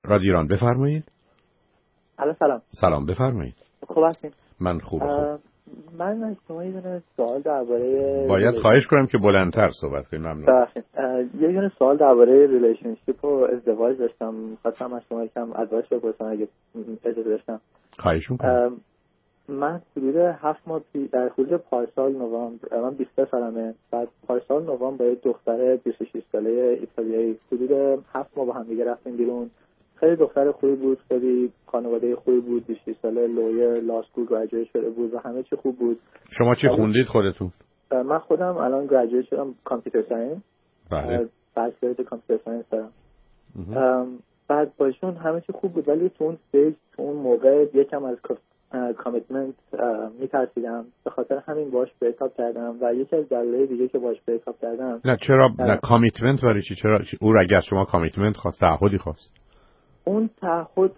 رادیو ایران بفرمایید. سلام. سلام بفرمایید. خوب هستین؟ من خوبم. من از شما یه دونه سوال درباره باید خواهش کنم که بلندتر صحبت کنید. ممنون. یه دونه سوال درباره ریلیشنشیپ و ازدواج داشتم. خواستم از شما یکم ادوایس بپرسم اگه اجازه داشتم. خواهش می‌کنم. من حدود 7 ماه در حدود پارسال نوامبر، من 23 سالمه، بعد پارسال نوامبر با یه دختر 26 ساله ایتالیایی حدود 7 ماه با هم دیگه رفتیم بیرون. خیلی دختر خوبی بود، خیلی خانواده خوبی بود، 26 ساله، لویر، لا اسکول گریجویت شده بود و همه چی خوب بود. شما چی خوندید خودتون؟ من خودم الان گریجویت شدم کامپیوتر ساینس. بله. بچلر کامپیوتر ساینس دارم. بعد باشون همه چی خوب بود، ولی تو اون استیج، تو اون موقع یکم از کامیتمنت میترسیدم، به خاطر همین باش بریک اپ کردم و یکی از دلایل دیگه که باش بریک اپ کردم. نه چرا؟ نه کامیتمنت برای چی؟ چرا او اگر شما کامیتمنت خواست، تعهدی خواست؟ اون تعهد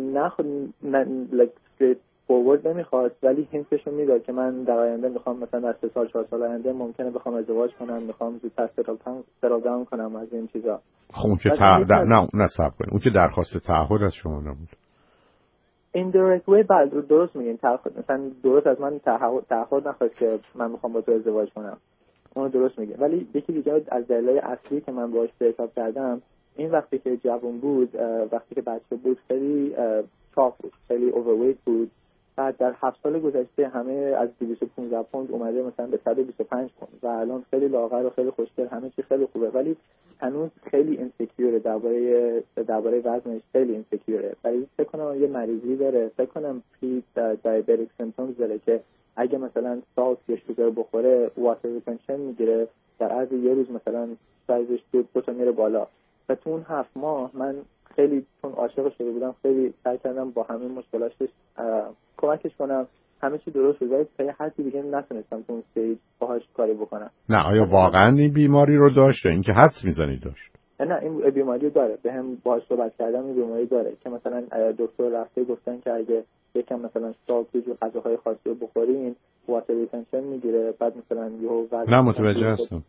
نه استریت فورورد نمیخواد، ولی هینتشو میداد که من در آینده میخوام مثلا در 3 سال 4 سال آینده ممکنه بخوام ازدواج کنم، میخوام زودتر ستل داون کنم از این چیزا. خب اون که نه صبر کنید، اون که درخواست تعهد از شما نبود. indirect way بعد درست میگین، تعهد مثلا درست از من تعهد نخواست که من میخوام با تو ازدواج کنم، اون درست میگه. ولی یکی دیگه از دلایل اصلی که من باهاش بریک اپ کردم، این وقتی که جوان بود، وقتی که بچه بود، خیلی چاق بود، خیلی اوورویت بود. بعد در 7 سال گذشته همه از 215 پوند اومده مثلا به 125 پوند و الان خیلی لاغر و خیلی خوشگل، همه چی خیلی خوبه، ولی هنوز خیلی اینسکیوره درباره وزنش، خیلی اینسکیوره. ولی فکر کنم یه مریضی داره، فکر کنم پری دیابتیک سیمپتومز داره که اگه مثلا سالت یا شوگر بخوره واتر ریتنشن میگیره، در عرض یه روز مثلا سایزش دو تا میره بالا. و تو اون 7 ماه من خیلی چون عاشق شده بودم، خیلی سعی کردم با همین مشکلاتش کمکش کنم، همه چی درست شد، ولی تا یه حدی دیگه نتونستم تو اون استیج باهاش کاری بکنم. نه آیا واقعا این بیماری رو داشته؟ این که حدس میزنید داشت؟ نه این بیماری داره، به هم باهاش صحبت کردم، این بیماری داره که مثلا دکتر رفته گفتن که اگه یکم مثلا سالت و غذاهای خاصی رو بخورین واتر ریتنشن میگیره، بعد مثلا یهو وزن. نه متوجه هستم.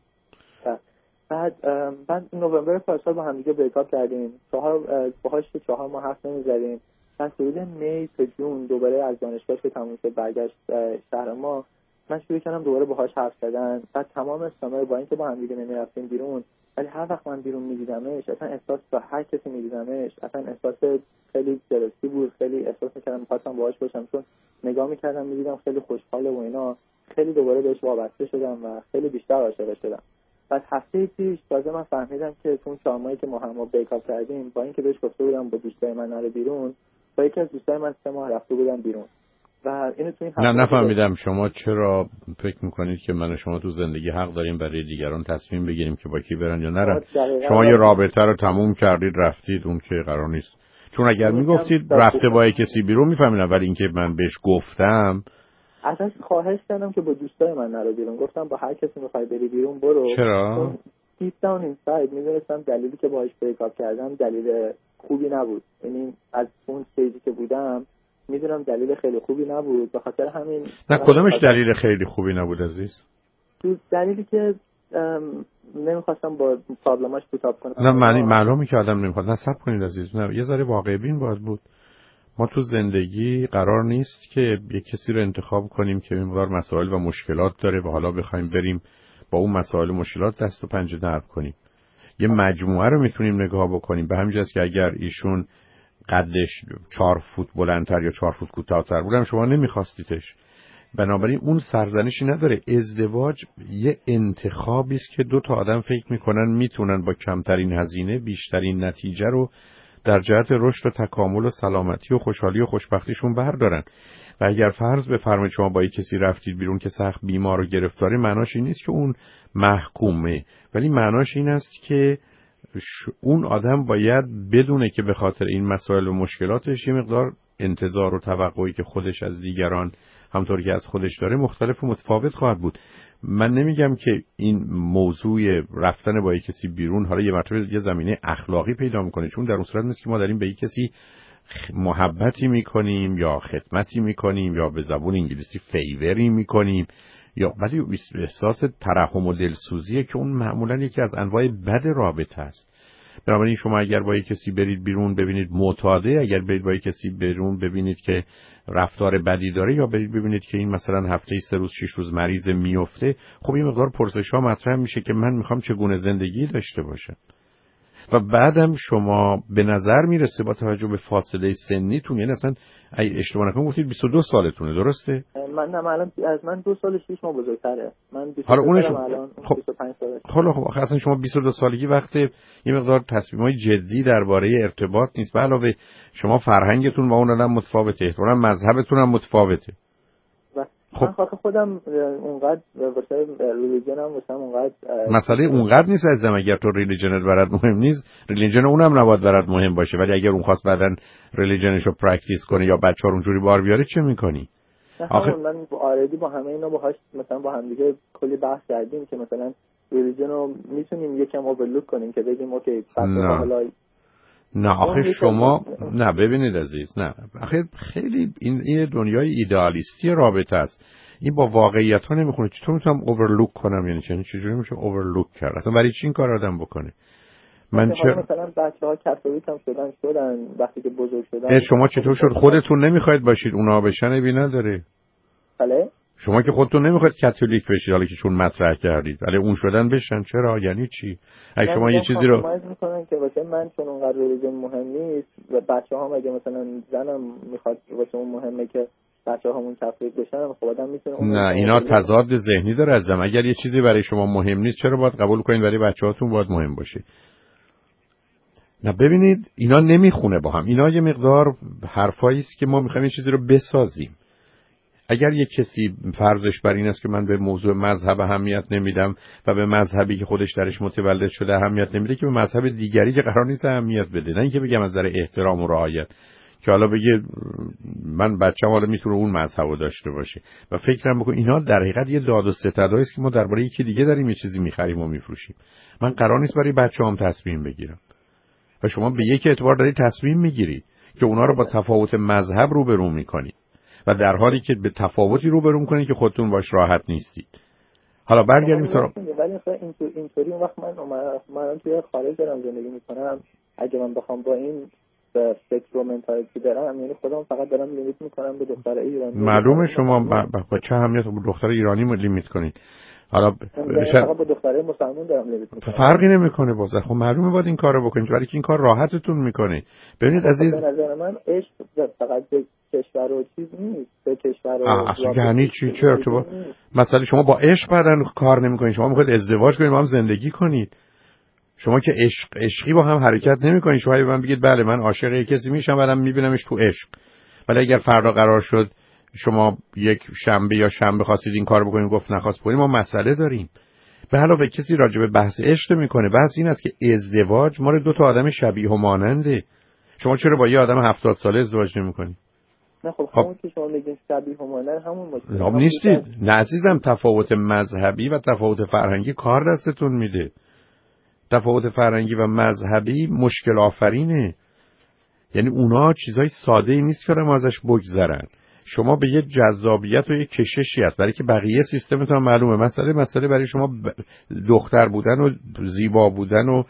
بعد نوامبر پارسال با هم دیگه بریک اپ کردیم، باهاش 4 ماه حرف نمی‌زدیم. بعد حدود می تا جون دوباره از دانشگاه که تموم شد برگشت شهر ما، من شروع کردم دوباره باهاش حرف زدن. بعد تمام سامر با اینکه با هم دیگه نمی‌رفتیم بیرون، ولی هر وقت من بیرون می‌دیدمش، اصلا احساس با هر کسی می‌دیدمش، اصلا احساس خیلی جلوسی بود، خیلی احساس می‌کردم می‌خواستم باهاش باشم، چون نگاه می‌کردم می‌دیدم خیلی خوشحاله و اینا، خیلی دوباره بهش وابسته شدم و خیلی بیشتر عاشقش شدم. بعد هفته پیش تازه من فهمیدم که تو اون 4 ماهی که ما هم بریک اپ کردیم، با اینکه بهش گفته بودم با دوستای من نره بیرون، با یکی از دوستای من 3 ماه رفته بودم بیرون. و اینو تو این هفته نفهمیدم شما چرا فکر میکنید که من و شما تو زندگی حق داریم برای دیگران تصمیم بگیریم که با کی برن یا نرن؟ شما یه رابطه رو تموم کردید رفتید، اون که قرار نیست. چون اگر میگفتید رفته با کسی بیرون میفهمیدم، ولی اینکه من بهش گفتم اصلا خواهش کردم که با دوستای من نرو بیرون، گفتم با هر کسی میخوای بری بیرون برو. چرا؟ دیپ داون اینساید میدونستم دلیلی که باهاش بریک اپ کردم دلیل خوبی نبود، یعنی از اون استیجی که بودم میدونم دلیل خیلی خوبی نبود، به خاطر همین. نه کدومش دلیل خیلی خوبی نبود عزیز؟ دلیلی که نمیخواستم با پرابلماش پوتاپ کنم. نه معلومه که آدم نمیخواد. نصب کنید عزیز، نه یه ذره واقع بین باید بود. ما تو زندگی قرار نیست که یک کسی رو انتخاب کنیم که این مقدار مسائل و مشکلات داره و حالا بخوایم بریم با اون مسائل و مشکلات دست و پنجه نرم کنیم. یه مجموعه رو میتونیم نگاه بکنیم. به همین جاست که اگر ایشون قدش 4 فوت بلندتر یا 4 فوت کوتاه‌تر بود شما نمیخواستیدش، بنابراین اون سرزنشی نداره. ازدواج یه انتخابی است که 2 تا آدم فکر میکنن میتونن با کمترین هزینه بیشترین نتیجه رو در جهت رشد و تکامل و سلامتی و خوشحالی و خوشبختیشون بردارن. و اگر فرض بفرمایید شما با یک کسی رفتید بیرون که سخت بیمار و گرفتاره، معناش این نیست که اون محکومه، ولی معناش این است که اون آدم باید بدونه که به خاطر این مسائل و مشکلاتش یه مقدار انتظار و توقعی که خودش از دیگران همطور که از خودش داره مختلف و متفاوت خواهد بود. من نمیگم که این موضوع رفتن با یک کسی بیرون حالا یه مرتبه یه زمینه اخلاقی پیدا میکنه، چون در اون صورت نیست که ما داریم به یک کسی محبتی میکنیم یا خدمتی میکنیم یا به زبون انگلیسی فیوری میکنیم، یا ولی احساس ترحم و دلسوزیه که اون معمولا یکی از انواع بد رابطه است. بنابراین شما اگر با یک کسی برید بیرون ببینید معتاده، اگر برید با یک کسی بیرون ببینید که رفتار بدی داره، یا برید ببینید که این مثلا هفته 3 روز 6 روز مریض میفته، خب این مقدار پرسش‌ها مطرح میشه که من میخوام چگونه زندگی داشته باشم. و بعدم شما به نظر میرسه با توجه به فاصله سنیتون، یعنی اصلا اشتباه نکنم گفتید 22 سالتونه، درسته؟ من الان از من 2 سال 6 ماه بزرگتره. من 22 سالم الان. خب 25 ساله. خب اصلا شما 22 سالگی وقت یه مقدار تصمیمای جدی درباره ارتباط نیست. علاوه شما فرهنگتون با اون آدم متفاوته، احتمالاً مذهبتون هم متفاوته. خب من خودم اونقدر واسه ریلیجنم واسه اونقدر مسئله اونقدر نیست عزیزم. اگر تو ریلیجنت برات مهم نیست، ریلیجن اونم نباید برات مهم باشه، ولی اگر اون خواست بعدن ریلیجنشو پرکتیس کنه یا بچه‌ها رو اونجوری بار بیاره چه می‌کنی؟ آخه من آردی با همه اینا باهاش مثلا با هم دیگه کلی بحث کردیم که مثلا ریلیجن رو میتونیم یکم اوورلوک کنیم که بگیم اوکی حالا نه آخه شما نه ببینید عزیز، نه آخه خیلی این دنیای ایدئالیستی رابطه است، این با واقعیت ها نمیخونه. چطور میتونم اوورلوک کنم؟ یعنی چجوری میشه اوورلوک کرد؟ اصلا برای چی این کار آدم بکنه؟ من مثلا بچه‌ها کاتولیک هم شدن وقتی که بزرگ شدن. شما چطور شد خودتون نمیخواید باشید اونا بشن؟ بی نداره. بله شما که خودتون نمیخواید کاتولیک بشید حالا که چون مطرح کردید، ولی اون شدن بشن چرا؟ یعنی چی؟ اگه شما یه چیزی رو میکنن که واسه من چون اونقدر ریلیجن مهم نیست و بچه‌ها هم اگه مثلا زنم میخواد واسه اون مهمه که بچه‌هامون کاتولیک بشن، خب آدم میتونه نه اینا تضاد ذهنی داره عزیزم. اگر یه چیزی برای شما مهم نیست چرا باید قبول کنید برای بچه‌هاتون باید مهم باشه؟ نه ببینید اینا نمیخونه با هم. اینا یه مقدار حرفایی است که ما میخوایم یه چیزی رو بسازیم. اگر یک کسی فرضش بر این است که من به موضوع مذهب اهمیت نمیدم و به مذهبی که خودش درش متولد شده اهمیت نمیده، که به مذهب دیگری که قرار نیست اهمیت بده. نه اینکه بگم از نظر احترام و رعایت که حالا بگه من بچه‌م حالا میتونه اون مذهبو داشته باشه و فکرم بکن اینا در حقیقت یه داد و ستدایی است که ما درباره یکی دیگه داریم یه چیزی می‌خریم و می‌فروشیم. من قرار نیست برای بچه‌ام تصمیم بگیرم و شما به یک اعتبار دارید تصمیم می‌گیرید که اونا رو با تفاوت مذهب روبرو می‌کنید و در حالی که به تفاوتی روبرو می‌کنید که خودتون باش راحت نیستید. حالا برگردیم سراغ ولی اینطوری اون وقت من توی خارج دارم زندگی می‌کنم، اگه من بخوام با این فکر و منتالیتی دارم، یعنی خودم فقط دارم لیمیت می‌کنم به دختر ایرانی. معلومه شما با چه اهمیت به دختر ایرانی لیمیت کنید؟ حالا فقط با دختره مسلمان دارم لیمیت می‌کنم. فرقی نمی‌کنه بازم. خب معلومه باید این کارو بکنید ولی که این کار راحتتون می‌کنه. ببینید عزیز، به نظر من عشق فقط به کشور و چیز نیست، به کشور و یعنی چه ارتباط؟ مثلا شما با عشق بعدن کار نمی‌کنید، شما می‌خواید ازدواج کنید با هم زندگی کنید. شما که عشقی با هم حرکت نمی‌کنید. شما به من بگید بله من عاشق یک کسی میشم بعدم می‌بینمش تو عشق. ولی اگر فردا قرار شد شما یک شنبه یا شنبه خواستید این کارو بکنید گفت نخواست بکنید، ما مسئله داریم. به علاوه کسی راجع به بحث عشق میکنه. بحث این است که ازدواج ما رو دو تا آدم شبیه و ماننده. شما چرا با یه آدم 70 ساله ازدواج نمی‌کنید؟ نه خب همون که شما میگین شبیه و مانند همون مشکل نیستید. نه عزیزم، تفاوت مذهبی و تفاوت فرهنگی کار دستتون میده. تفاوت فرهنگی و مذهبی مشکل آفرینه. یعنی اونا چیزای ساده ای نیست که ما ازش بگذرن. شما به یه جذابیت و یه کششی هست برای که بقیه سیستمتون معلومه. مسئله برای شما دختر بودن و زیبا بودن و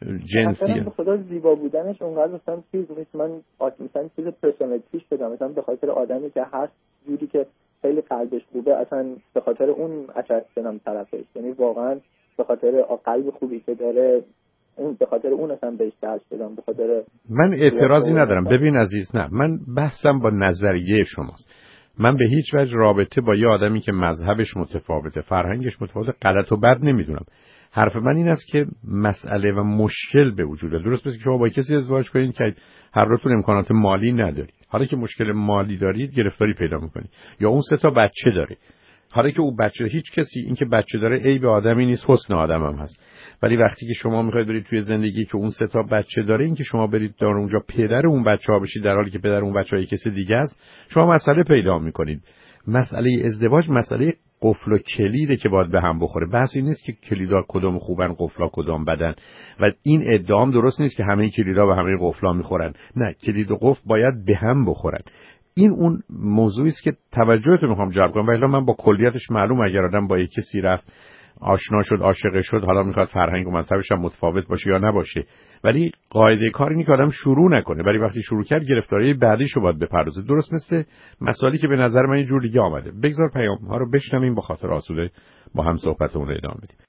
جنسیت. به خدا زیبا بودنش اونقدر مثلا چیز نیست. من مثلا چیز پرسونالیتیش بدم، مثلا به خاطر آدمی که هست جوری که خیلی قلبش خوبه، اصلا به خاطر اون اترکت شدم طرفش. یعنی واقعا به خاطر قلب خوبی که داره، اون به خاطر اون اصلا بهش دست بدم. به خاطر من اعتراضی ندارم. ببین عزیز، نه من بحثم با نظریه شماست. من به هیچ وجه رابطه با یه آدمی که مذهبش متفاوته، فرهنگش متفاوته، غلط و بد نمیدونم. حرف من این است که مسئله و مشکل به وجود بیاد. درست که شما با کسی ازدواج کنید که هر دوتون امکانات مالی ندارید. حالا که مشکل مالی دارید گرفتاری پیدا میکنید. یا اون 3 بچه داره. حالا که اون بچه، هیچ کسی این که بچه داره عیب آدمی نیست، حسن آدم هم هست. ولی وقتی که شما میخواید برید توی زندگی که اون 3 بچه داره، این که شما برید در اونجا پدر اون بچه‌ها بشید در حالی که پدر اون بچه‌ها کسی دیگه است، شما مسئله پیدا میکنید. مسئله ازدواج مسئله قفل و کلیده که باید به هم بخوره. بحث این نیست که کلیدا کدوم خوبن، قفلا کدوم بدن. و این ادعام درست نیست که همه کلیدا به همه قفلا میخورن. نه، کلید و قفل باید به هم بخورن. این اون موضوعی است که توجهتون میخوام جلب کنم. ولی من با کلیتش معلوم اگر آدم با یک کسی رفت آشنا شد، عاشق شد، حالا میخواد فرهنگ و مذهبش هم متفاوت باشه یا نباشه، ولی قاعده کار اینه که آدم شروع نکنه، ولی وقتی شروع کرد گرفتاری بعدیشو باید بپردازه. درست مثل مسائلی که به نظر من یه جور دیگه آمده. بگذار پیام ها رو بشنویم، با خاطر آسوده با هم صحبتمون رو ادامه بدیم.